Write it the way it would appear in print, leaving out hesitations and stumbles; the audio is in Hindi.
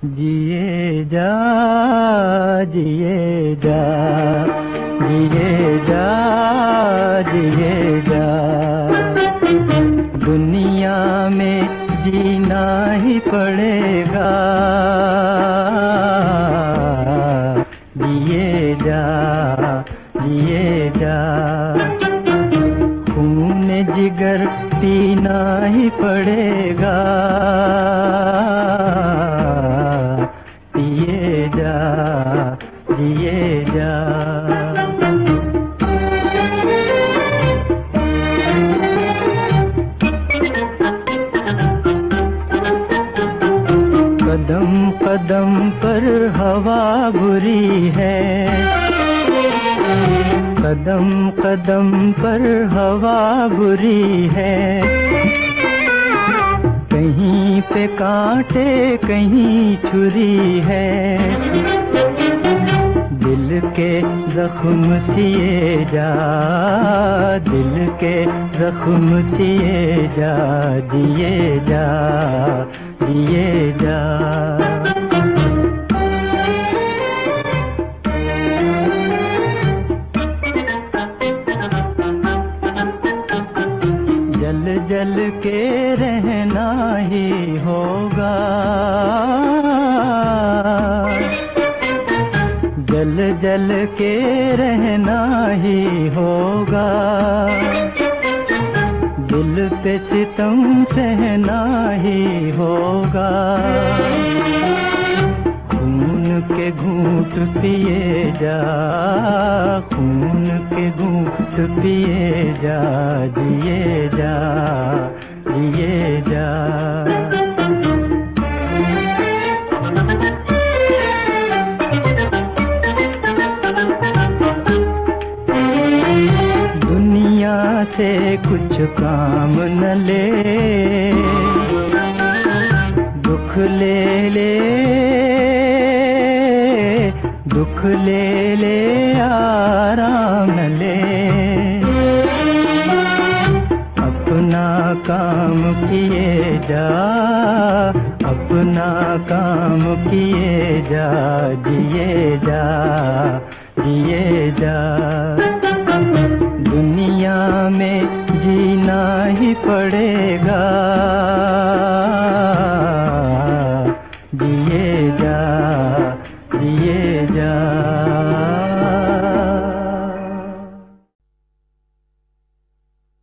जिए जा जिए जा जिए जा जिए जा, दुनिया में जीना ही पड़ेगा। जिए जा जिए जा, खून जिगर पीना ही पड़ेगा। जिए जा जिए जा, कदम कदम पर हवा बुरी है, कदम कदम पर हवा बुरी है। कहीं पे कांटे कहीं छुरी है, दिल के जख्म सिए जा, दिल के जख्म सिए जा। जिए जा जिए जा, जल जल के रहना ही होगा, जल जल के रहना ही होगा। दिल पे सितम सहना ही होगा, खून के घूंट पिए जा, खून के घूंट पिए जा। जिए जा जिए जा, दुनिया से कुछ काम न ले, दुख ले ले, दुख ले ले, आराम न ले। अपना काम किए जा, अपना काम किए जा। जिए जा जिए जा, दुनिया में जीना ही पड़ेगा। जिए